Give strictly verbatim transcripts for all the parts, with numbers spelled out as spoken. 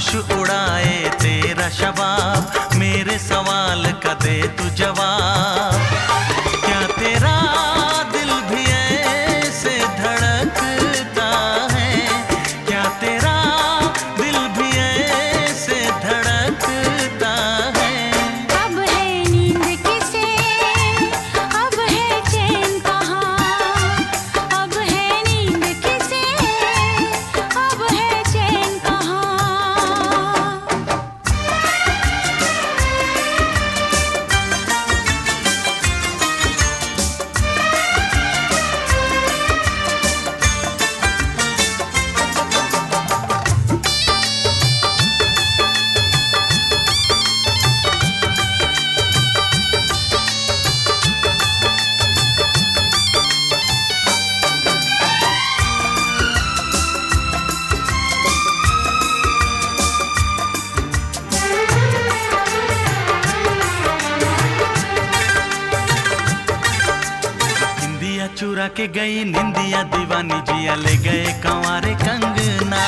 होश उड़ाए तेरा शबाब, मेरे सवाल का दे तू जवाब। क्या तेरा दिल भी ऐसे धड़कता है, क्या तेरा दिल भी ऐसे धड़कता है। अब है नींद किसे, अब है चैन कहाँ, अब है नींद किसे, अब है चैन कहाँ। चुरा के गई निंदिया दीवानी जिया ले गए कंवारे कंगना।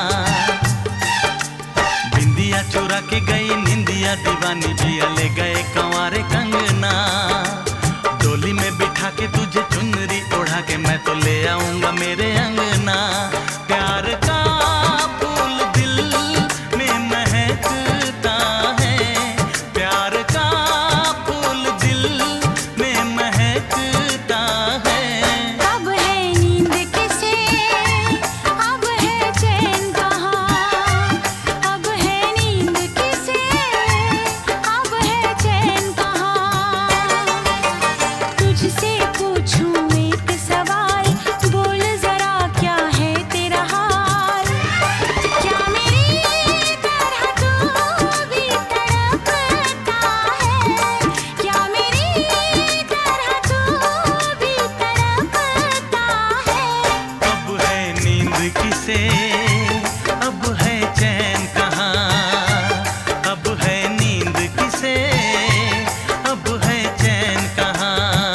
बिंदिया चुरा के गई निंदिया दीवानी जिया ले गए कंवारे कंगना। डोली में बिठा के तुझे चुनरी ओढ़ा के मैं तो ले आऊंगा मेरे अंगना। प्यार का फूल दिल में महकता है, प्यार का फूल दिल में महकता है। अब है नींद किसे, अब है चैन कहाँ, अब है नींद किसे, अब है चैन कहाँ। तुझसे पूछूं एक सवाल, बोल जरा क्या है तेरा हाल। क्या मेरी तरह तू भी तड़पता है, क्या मेरी तरह तू भी तड़पता है। अब है नींद किसे, अब है चैन कहाँ, अब है नींद किसे, अब है चैन कहाँ।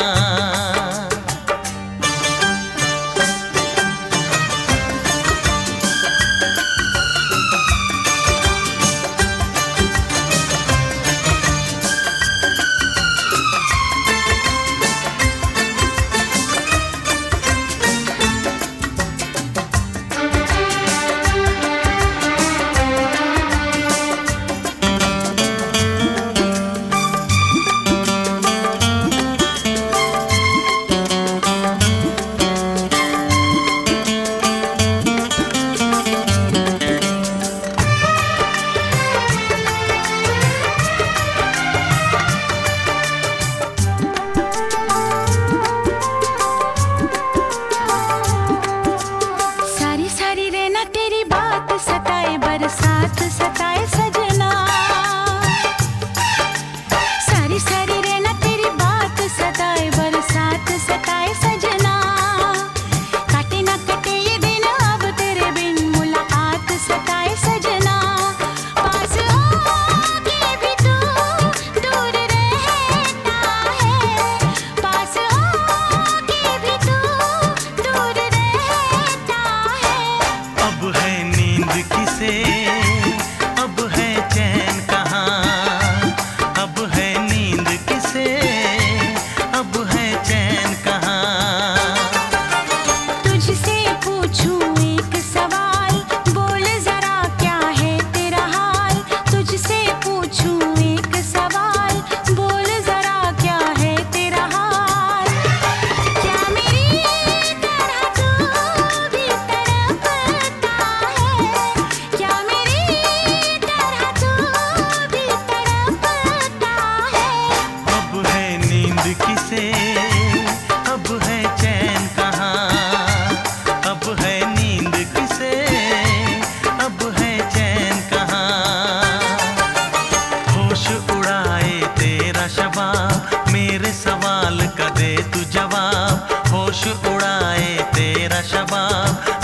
सारी सारी रहना तेरी बात सताए, बरसात सताए सजना। सारी सारी रहना तेरी बात सताए, बरसात सताए सजना। काटे ना कटे ये दिन अब तेरे बिन, मुलाकात सताए सजना। पास होके भी तू दूर रहता है, पास होके भी तू दूर रहता है। अब है नींद किसे, अब है चैन कहाँ, अब है नींद किसे, अब है चैन कहाँ। तुझसे पूछूं एक सवाल, बोल जरा क्या है तेरा हाल। तुझसे पूछूं एक सवाल, बोल जरा क्या है तेरा हाल। क्या मेरी तरह तू भी तड़पता है, क्या मेरी तरह तू भी तड़पता है। अब है नींद किसे, अब है चैन कहाँ, अब है नींद किसे, अब है चैन कहाँ। होश उड़ाए तेरा शबाब, मेरे सवाल का दे तू जवाब। होश उड़ाए तेरा शबाब,